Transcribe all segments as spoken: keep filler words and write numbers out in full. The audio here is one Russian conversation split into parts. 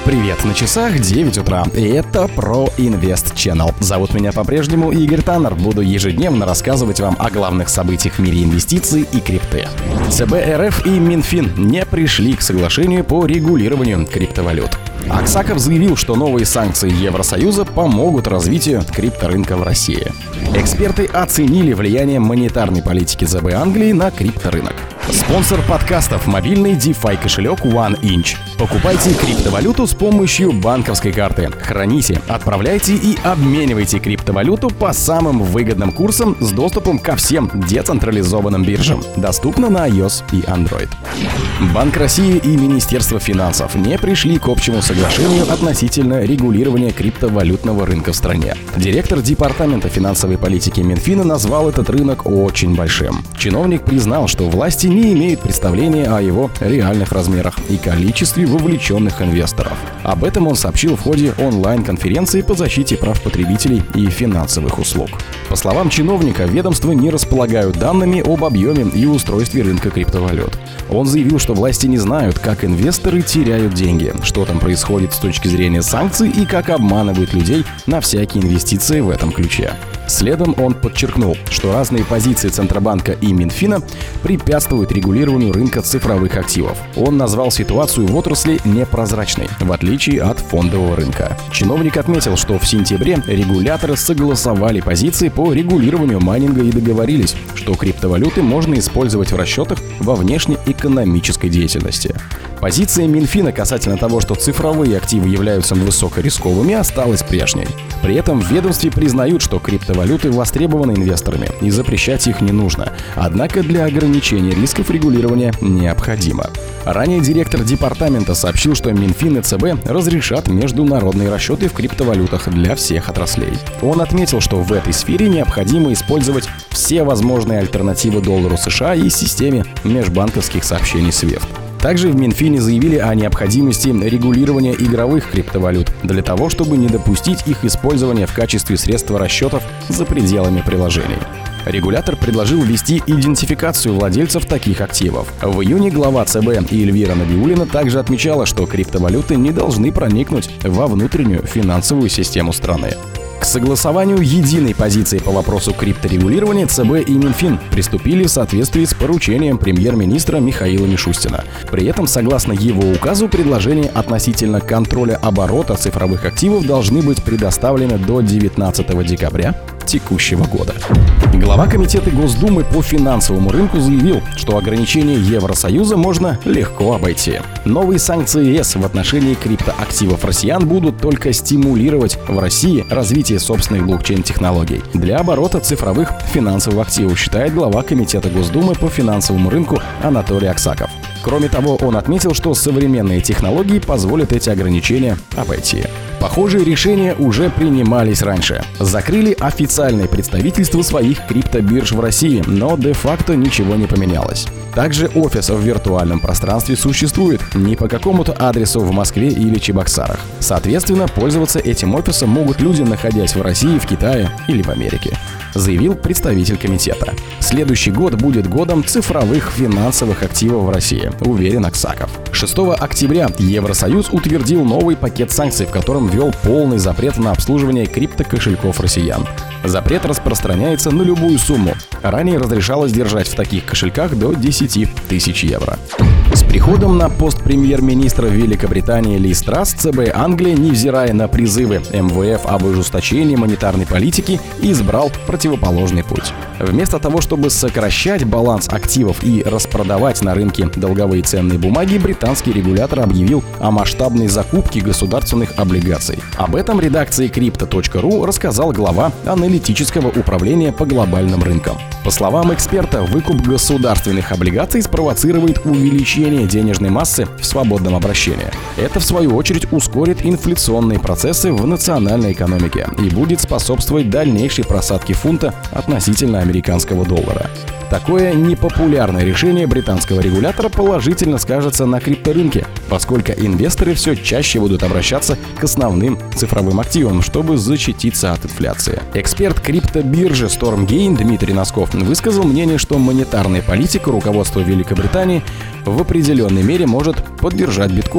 Привет, на часах девять утра, и это про Инвест Channel. Зовут меня по-прежнему Игорь Таннер. Буду ежедневно рассказывать вам о главных событиях в мире инвестиций и крипты. ЦБ РФ и Минфин не пришли к соглашению по регулированию криптовалют. Аксаков заявил, что новые санкции Евросоюза помогут развитию крипторынка в России. Эксперты оценили влияние монетарной политики ЦБ Англии на крипторынок. Спонсор подкастов — мобильный DeFi кошелек OneInch. Покупайте криптовалюту с помощью банковской карты. Храните, отправляйте и обменивайте криптовалюту по самым выгодным курсам с доступом ко всем децентрализованным биржам. Доступно на iOS и Android. Банк России и Министерство финансов не пришли к общему соглашению относительно регулирования криптовалютного рынка в стране. Директор Департамента финансовой политики Минфина назвал этот рынок очень большим. Чиновник признал, что власти не не имеют представления о его реальных размерах и количестве вовлеченных инвесторов. Об этом он сообщил в ходе онлайн-конференции по защите прав потребителей и финансовых услуг. По словам чиновника, ведомства не располагают данными об объеме и устройстве рынка криптовалют. Он заявил, что власти не знают, как инвесторы теряют деньги, что там происходит с точки зрения санкций и как обманывают людей на всякие инвестиции в этом ключе. Следом он подчеркнул, что разные позиции Центробанка и Минфина препятствуют регулированию рынка цифровых активов. Он назвал ситуацию в отрасли непрозрачной, в отличие от фондового рынка. Чиновник отметил, что в сентябре регуляторы согласовали позиции по регулированию майнинга и договорились, что криптовалюты можно использовать в расчетах во внешнеэкономической деятельности. Позиция Минфина касательно того, что цифровые активы являются высокорисковыми, осталась прежней. При этом в ведомстве признают, что криптовалюты востребованы инвесторами и запрещать их не нужно. Однако для ограничения рисков регулирования необходимо. Ранее директор департамента сообщил, что Минфин и ЦБ разрешат международные расчеты в криптовалютах для всех отраслей. Он отметил, что в этой сфере необходимо использовать все возможные альтернативы доллару США и системе межбанковских сообщений свифт. Также в Минфине заявили о необходимости регулирования игровых криптовалют для того, чтобы не допустить их использования в качестве средства расчетов за пределами приложений. Регулятор предложил ввести идентификацию владельцев таких активов. В июне глава ЦБ Эльвира Набиуллина также отмечала, что криптовалюты не должны проникнуть во внутреннюю финансовую систему страны. К согласованию единой позиции по вопросу крипторегулирования ЦБ и Минфин приступили в соответствии с поручением премьер-министра Михаила Мишустина. При этом, согласно его указу, предложения относительно контроля оборота цифровых активов должны быть предоставлены до девятнадцатого декабря текущего года. Глава комитета Госдумы по финансовому рынку заявил, что ограничения Евросоюза можно легко обойти. Новые санкции ЕС в отношении криптоактивов россиян будут только стимулировать в России развитие собственных блокчейн-технологий для оборота цифровых финансовых активов, считает глава комитета Госдумы по финансовому рынку Анатолий Аксаков. Кроме того, он отметил, что современные технологии позволят эти ограничения обойти. Похожие решения уже принимались раньше. Закрыли официальные представительства своих криптобирж в России, но де-факто ничего не поменялось. Также офис в виртуальном пространстве существует не по какому-то адресу в Москве или Чебоксарах. Соответственно, пользоваться этим офисом могут люди, находясь в России, в Китае или в Америке, заявил представитель комитета. Следующий год будет годом цифровых финансовых активов в России, уверен Аксаков. шестого октября Евросоюз утвердил новый пакет санкций, в котором ввел полный запрет на обслуживание криптокошельков россиян. Запрет распространяется на любую сумму. Ранее разрешалось держать в таких кошельках до десяти тысяч евро. С приходом на пост премьер-министра Великобритании Лиз Трасс ЦБ Англии, невзирая на призывы эм вэ эф об ужесточении монетарной политики, избрал противоположный путь. Вместо того, чтобы сокращать баланс активов и распродавать на рынке долговые ценные бумаги, британский регулятор объявил о масштабной закупке государственных облигаций. Об этом редакции крипто точка ру рассказал глава аналитического управления по глобальным рынкам. По словам эксперта, выкуп государственных облигаций спровоцирует увеличение денежной массы в свободном обращении. Это, в свою очередь, ускорит инфляционные процессы в национальной экономике и будет способствовать дальнейшей просадке фунта относительно американского доллара. Такое непопулярное решение британского регулятора положительно скажется на крипторынке, поскольку инвесторы все чаще будут обращаться к основным цифровым активам, чтобы защититься от инфляции. Эксперт криптобиржи Stormgain Дмитрий Носков высказал мнение, что монетарная политика руководства Великобритании в определенной мере может поддержать биткоин.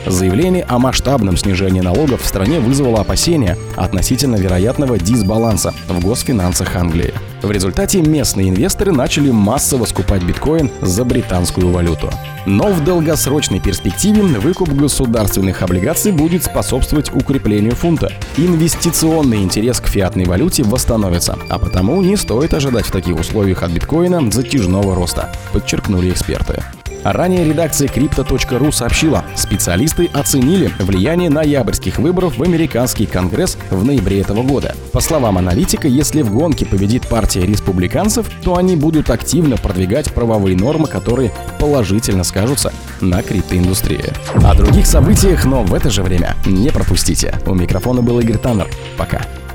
Заявление о масштабном снижении налогов в стране вызвало опасения относительно вероятного дисбаланса в госфинансах Англии. В результате местные инвесторы начали массово скупать биткоин за британскую валюту. Но в долгосрочной перспективе выкуп государственных облигаций будет способствовать укреплению фунта. Инвестиционный интерес к фиатной валюте восстановится, а потому не стоит ожидать в таких условиях от биткоина затяжного роста, подчеркнули эксперты. Ранее редакция крипто точка ру сообщила, специалисты оценили влияние ноябрьских выборов в американский конгресс в ноябре этого года. По словам аналитика, если в гонке победит партия республиканцев, то они будут активно продвигать правовые нормы, которые положительно скажутся на криптоиндустрии. О других событиях, но в это же время не пропустите. У микрофона был Игорь Таннер. Пока.